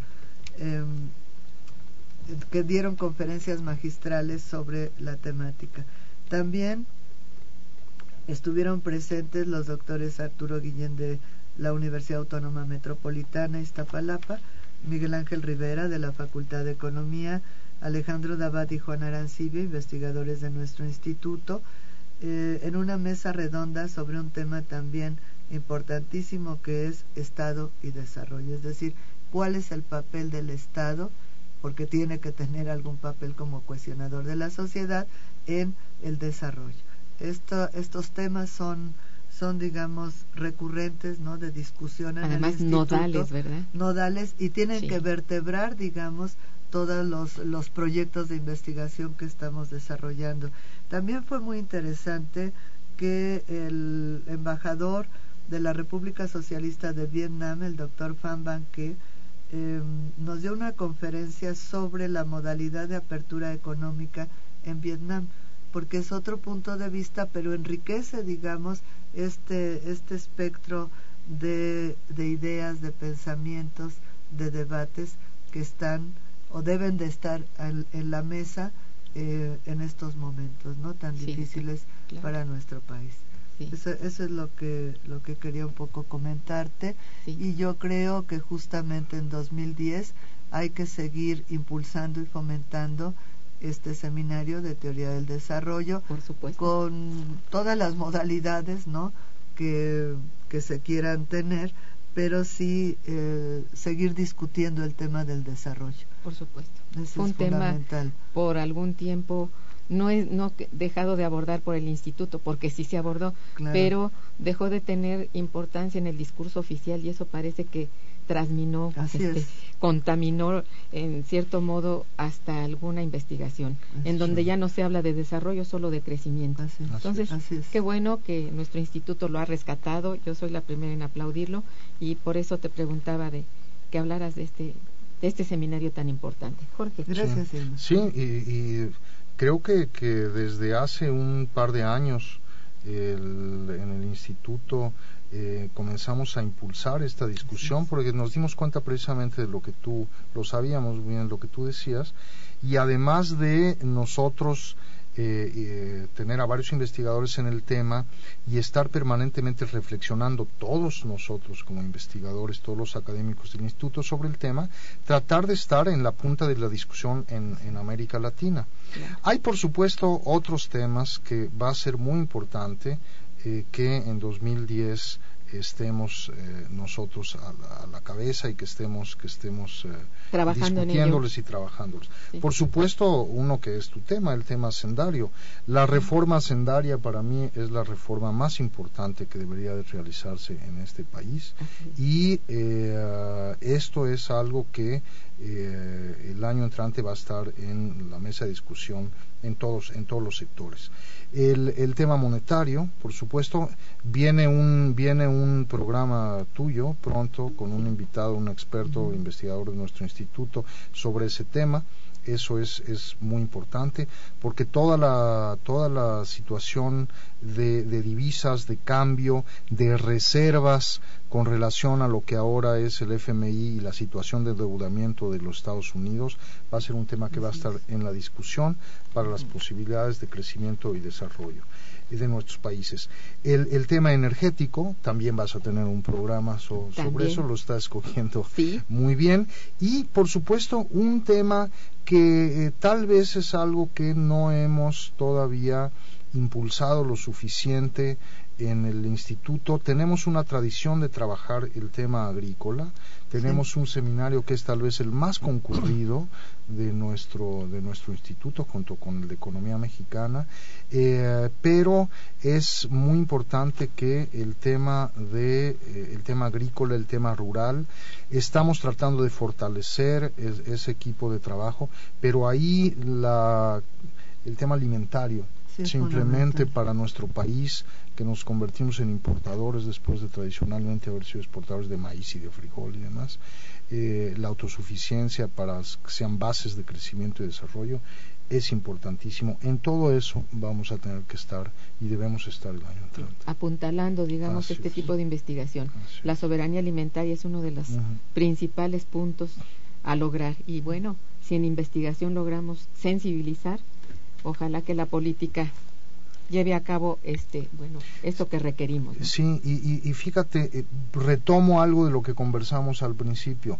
que dieron conferencias magistrales sobre la temática. También estuvieron presentes los doctores Arturo Guillén de la Universidad Autónoma Metropolitana Iztapalapa, Miguel Ángel Rivera de la Facultad de Economía, Alejandro Dabat y Juan Arancibia, investigadores de nuestro instituto, en una mesa redonda sobre un tema también importantísimo, que es Estado y desarrollo. Es decir, cuál es el papel del Estado, porque tiene que tener algún papel como cohesionador de la sociedad en el desarrollo. Estos temas son digamos recurrentes, ¿no?, de discusión en además el instituto, nodales, ¿verdad? Nodales, y tienen que vertebrar, digamos, todos los proyectos de investigación que estamos desarrollando. También fue muy interesante que el embajador de la República Socialista de Vietnam, el doctor Pham Van Ke, nos dio una conferencia sobre la modalidad de apertura económica en Vietnam. porque es otro punto de vista, pero enriquece, digamos, este espectro de ideas, de pensamientos, de debates que están o deben de estar en la mesa en estos momentos, ¿no?, tan difíciles claro, para nuestro país. Sí. Eso es lo que quería un poco comentarte. Sí. Y yo creo que justamente en 2010 hay que seguir impulsando y fomentando este seminario de teoría del desarrollo, por supuesto, con todas las modalidades, ¿no?, que se quieran tener, pero sí seguir discutiendo el tema del desarrollo. por supuesto. Eso Fue un es tema fundamental. por algún tiempo no dejado de abordar por el instituto, porque sí se abordó, Claro. pero dejó de tener importancia en el discurso oficial, y eso parece que trasminó, contaminó en cierto modo hasta alguna investigación, en donde ya no se habla de desarrollo, solo de crecimiento. Entonces, qué bueno que nuestro instituto lo ha rescatado. Yo soy la primera en aplaudirlo, y por eso te preguntaba de que hablaras de este seminario tan importante. Jorge. Gracias, Irma. Sí, y creo que desde hace un par de años en el instituto comenzamos a impulsar esta discusión, porque nos dimos cuenta precisamente de lo sabíamos bien lo que tú decías, y además de nosotros tener a varios investigadores en el tema y estar permanentemente reflexionando todos nosotros como investigadores, todos los académicos del instituto sobre el tema, tratar de estar en la punta de la discusión en América Latina. Claro. Hay, por supuesto, otros temas que va a ser muy importante que en 2010 estemos nosotros a la cabeza y que estemos trabajando discutiéndoles y trabajándoles. Sí. Por supuesto, uno que es tu tema, el tema hacendario. La reforma hacendaria para mí es la reforma más importante que debería de realizarse en este país, y esto es algo que el año entrante va a estar en la mesa de discusión en todos los sectores. El tema monetario, por supuesto, viene un programa tuyo pronto con un invitado, un experto investigador de nuestro instituto sobre ese tema. Eso es muy importante, porque toda la situación de divisas, de cambio, de reservas con relación a lo que ahora es el FMI y la situación de endeudamiento de los Estados Unidos va a ser un tema que va a estar en la discusión para las posibilidades de crecimiento y desarrollo de nuestros países. El tema energético, también vas a tener un programa sobre eso, lo estás escogiendo muy bien. Y por supuesto un tema que tal vez es algo que no hemos todavía impulsado lo suficiente en el instituto. Tenemos una tradición de trabajar el tema agrícola. Tenemos un seminario que es tal vez el más concurrido de nuestro instituto, junto con el de Economía Mexicana, pero es muy importante que el tema agrícola, el tema rural, estamos tratando de fortalecer ese equipo de trabajo, pero ahí el tema alimentario, simplemente para nuestro país, que nos convertimos en importadores después de tradicionalmente haber sido exportadores de maíz y de frijol y demás, la autosuficiencia para que sean bases de crecimiento y desarrollo es importantísimo. En todo eso vamos a tener que estar y debemos estar el año entrante. Apuntalando, digamos, tipo de investigación. La soberanía alimentaria es uno de los principales puntos a lograr, y bueno, si en investigación logramos sensibilizar, ojalá que la política lleve a cabo esto que requerimos, ¿no? Sí, y fíjate, retomo algo de lo que conversamos al principio.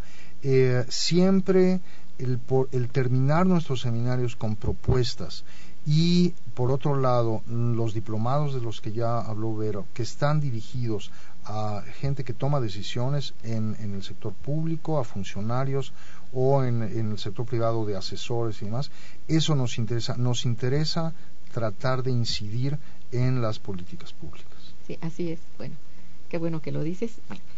Siempre el terminar nuestros seminarios con propuestas, y por otro lado los diplomados de los que ya habló Vero, que están dirigidos a gente que toma decisiones en el sector público, a funcionarios, o en el sector privado de asesores y demás, eso nos interesa tratar de incidir en las políticas públicas. Sí, así es. Bueno, qué bueno que lo dices.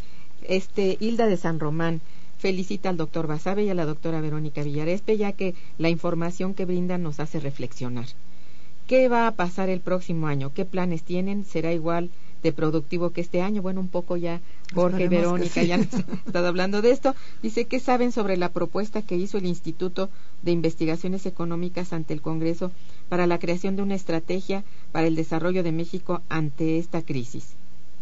Hilda de San Román felicita al doctor Basabe y a la doctora Verónica Villarespe, ya que la información que brindan nos hace reflexionar. ¿Qué va a pasar el próximo año? ¿Qué planes tienen? ¿Será igual de productivo que este año. Bueno, un poco ya Jorge y Esperemos Verónica que sí. ya nos han estado hablando de esto. Dice, ¿qué saben sobre la propuesta que hizo el Instituto de Investigaciones Económicas ante el Congreso para la creación de una estrategia para el desarrollo de México ante esta crisis?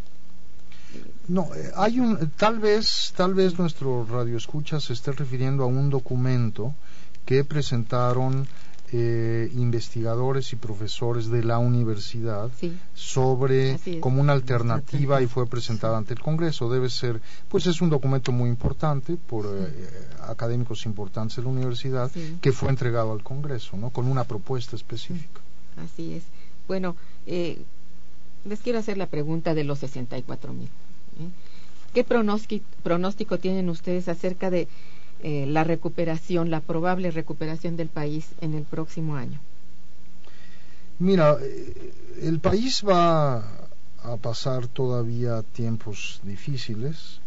No, tal vez nuestro radioescucha se esté refiriendo a un documento que presentaron investigadores y profesores de la universidad Sí. sobre como una alternativa, y fue presentada Sí. ante el Congreso. Debe ser, pues es un documento muy importante por académicos importantes de la universidad, Sí. que fue entregado al Congreso, ¿no? Con una propuesta específica. Así es. Bueno, les quiero hacer la pregunta de los 64,000. ¿Qué pronóstico tienen ustedes acerca de la recuperación, la probable recuperación del país en el próximo año? Mira, el país va a pasar todavía tiempos difíciles.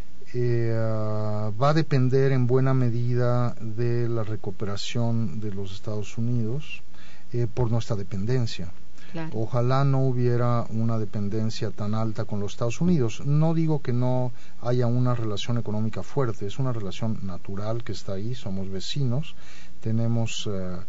Va a depender en buena medida de la recuperación de los Estados Unidos por nuestra dependencia. Claro. Ojalá no hubiera una dependencia tan alta con los Estados Unidos. No digo que no haya una relación económica fuerte, es una relación natural que está ahí, somos vecinos, tenemos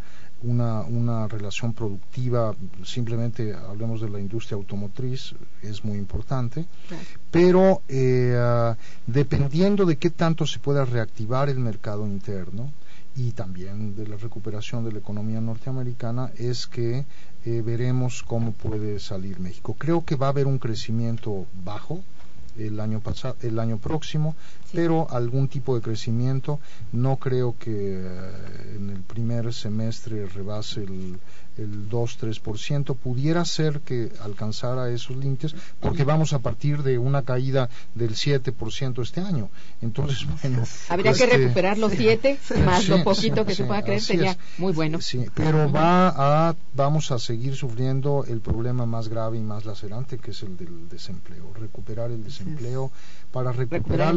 una relación productiva, simplemente hablemos de la industria automotriz, es muy importante, Claro. pero dependiendo de qué tanto se pueda reactivar el mercado interno y también de la recuperación de la economía norteamericana, es que veremos cómo puede salir México. Creo que va a haber un crecimiento bajo el año próximo, Sí. pero algún tipo de crecimiento. No creo que en el primer semestre rebase el 2-3%. Pudiera ser que alcanzara esos límites, porque vamos a partir de una caída del 7% este año. Entonces, bueno, Habría que recuperar los 7 más sí, lo poquito que sí, se pueda creer, así sería es. muy bueno. Sí, pero vamos a seguir sufriendo el problema más grave y más lacerante, que es el del desempleo. Recuperar el desempleo. Para recuperar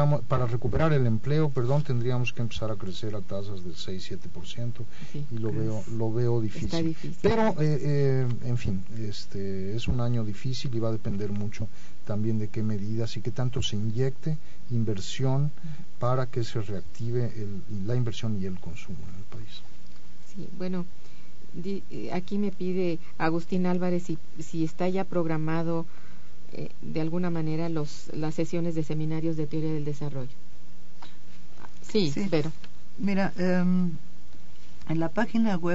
el empleo, tendríamos que empezar a crecer a tasas del 6-7%, Sí. y lo veo difícil. Está difícil. Pero, en fin, es un año difícil y va a depender mucho también de qué medidas y qué tanto se inyecte inversión para que se reactive la inversión y el consumo en el país. Sí, bueno, aquí me pide Agustín Álvarez si está ya programado de alguna manera las sesiones de seminarios de teoría del desarrollo. Sí. Pero Mira, en la página web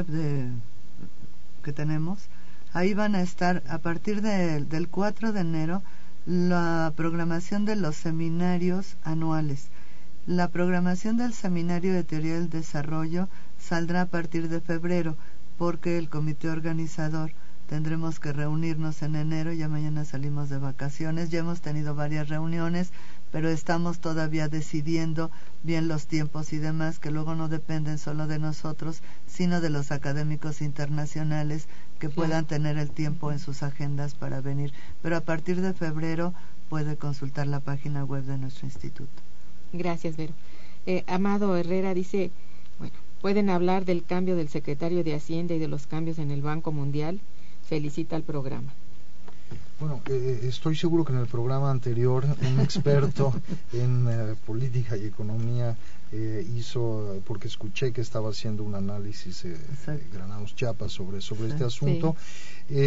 que tenemos, ahí van a estar a partir del 4 de enero la programación de los seminarios anuales. La programación del seminario de teoría del desarrollo saldrá a partir de febrero, porque el comité organizador tendremos que reunirnos en enero. Ya mañana salimos de vacaciones, ya hemos tenido varias reuniones, pero estamos todavía decidiendo bien los tiempos y demás, que luego no dependen solo de nosotros, sino de los académicos internacionales que puedan tener el tiempo en sus agendas para venir. Pero a partir de febrero puede consultar la página web de nuestro instituto. Gracias, Vero. Amado Herrera dice, bueno, ¿pueden hablar del cambio del secretario de Hacienda y de los cambios en el Banco Mundial? Felicita al programa. Bueno, estoy seguro que en el programa anterior un experto en política y economía porque escuché que estaba haciendo un análisis Granados Chiapas sobre este asunto. Sí.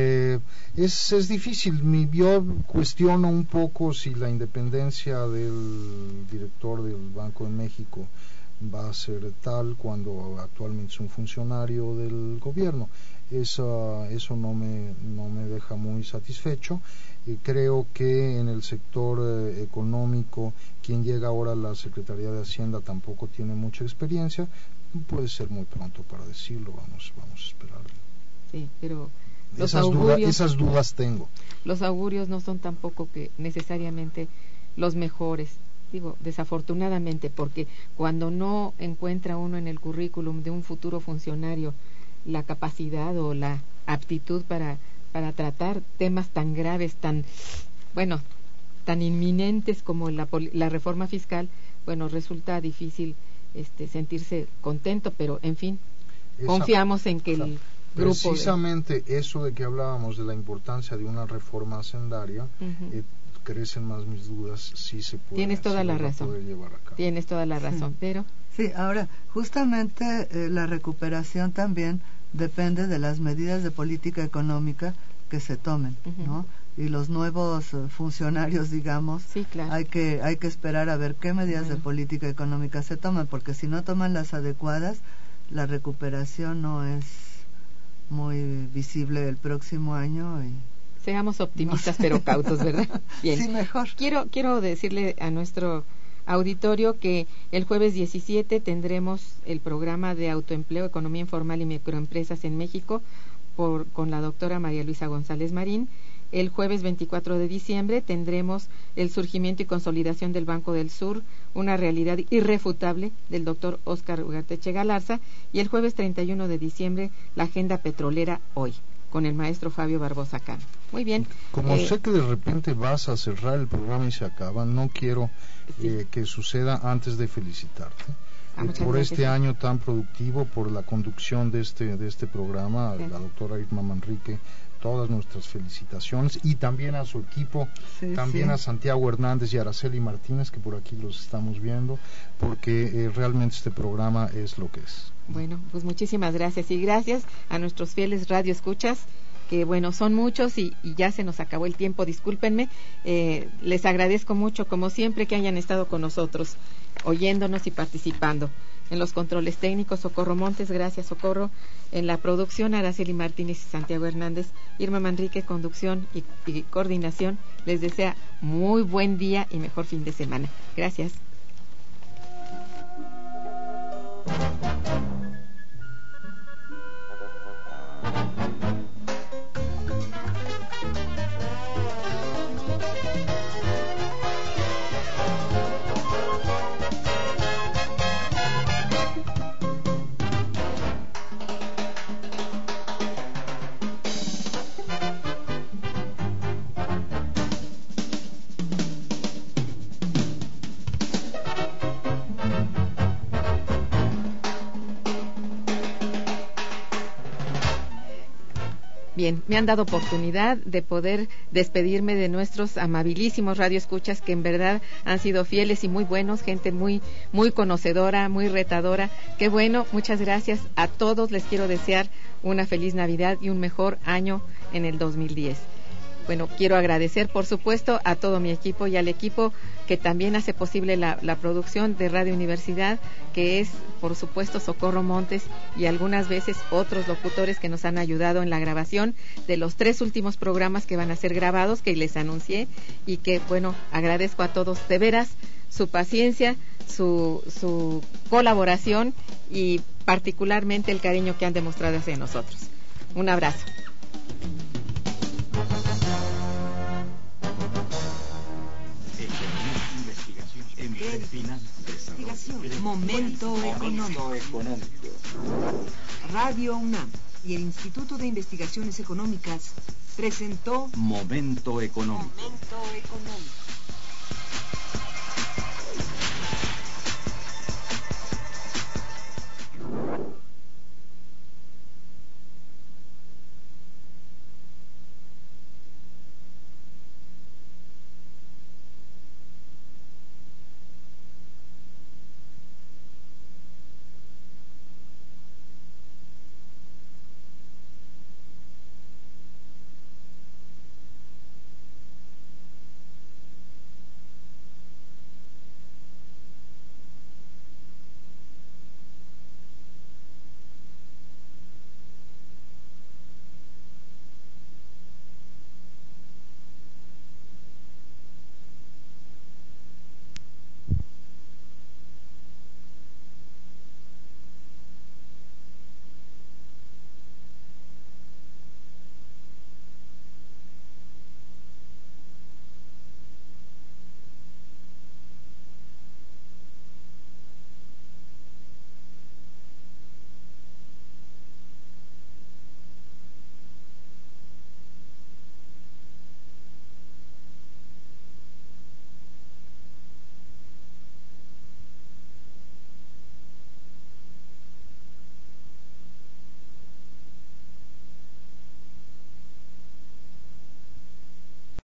Es difícil. Yo cuestiono un poco si la independencia del director del Banco de México va a ser tal cuando actualmente es un funcionario del gobierno. Eso no me deja muy satisfecho. Creo que en el sector económico, quien llega ahora a la Secretaría de Hacienda tampoco tiene mucha experiencia. Puede ser muy pronto para decirlo, vamos a esperar. Sí, pero esas dudas tengo. Los augurios no son tampoco que necesariamente los mejores. Digo, desafortunadamente, porque cuando no encuentra uno en el currículum de un futuro funcionario la capacidad o la aptitud para tratar temas tan graves, tan inminentes como la reforma fiscal, bueno, resulta difícil sentirse contento, pero en fin, confiamos en que grupo. Precisamente eso de que hablábamos de la importancia de una reforma hacendaria, crecen más mis dudas si se puede. Tienes toda la razón. Poder llevar a cabo. Tienes toda la razón, pero sí, ahora justamente la recuperación también depende de las medidas de política económica que se tomen, ¿no? Y los nuevos funcionarios, digamos, sí, claro, hay que esperar a ver qué medidas de política económica se toman, porque si no toman las adecuadas, la recuperación no es muy visible el próximo año. Y seamos optimistas, no sé, pero cautos, ¿verdad? Bien. Sí, mejor. Quiero decirle a nuestro auditorio que el jueves 17 tendremos el programa de autoempleo, economía informal y microempresas en México con la doctora María Luisa González Marín. El jueves 24 de diciembre tendremos el surgimiento y consolidación del Banco del Sur, una realidad irrefutable, del doctor Óscar Ugarteche Galarza, y el jueves 31 de diciembre la agenda petrolera hoy, con el maestro Fabio Barbosa Cano. Muy bien. Como sé que de repente vas a cerrar el programa y se acaba, no quiero que suceda antes de felicitarte por este año tan productivo, por la conducción de este programa, la doctora Irma Manrique. Todas nuestras felicitaciones, y también a su equipo, también a Santiago Hernández y a Araceli Martínez, que por aquí los estamos viendo, porque realmente este programa es lo que es. Bueno, pues muchísimas gracias, y gracias a nuestros fieles radioescuchas, que bueno, son muchos y ya se nos acabó el tiempo, discúlpenme. Les agradezco mucho, como siempre, que hayan estado con nosotros, oyéndonos y participando. En los controles técnicos, Socorro Montes, gracias Socorro. En la producción, Araceli Martínez y Santiago Hernández. Irma Manrique, conducción y coordinación. Les desea muy buen día y mejor fin de semana. Gracias. Bien, me han dado oportunidad de poder despedirme de nuestros amabilísimos radioescuchas, que en verdad han sido fieles y muy buenos, gente muy conocedora, muy retadora. Qué bueno, muchas gracias a todos. Les quiero desear una feliz Navidad y un mejor año en el 2010. Bueno, quiero agradecer, por supuesto, a todo mi equipo y al equipo que también hace posible la producción de Radio Universidad, que es, por supuesto, Socorro Montes y algunas veces otros locutores que nos han ayudado en la grabación de los 3 últimos programas que van a ser grabados, que les anuncié, y que, bueno, agradezco a todos de veras su paciencia, su colaboración y particularmente el cariño que han demostrado hacia nosotros. Un abrazo. Momento económico. Radio UNAM y el Instituto de Investigaciones Económicas presentó Momento económico. Momento económico.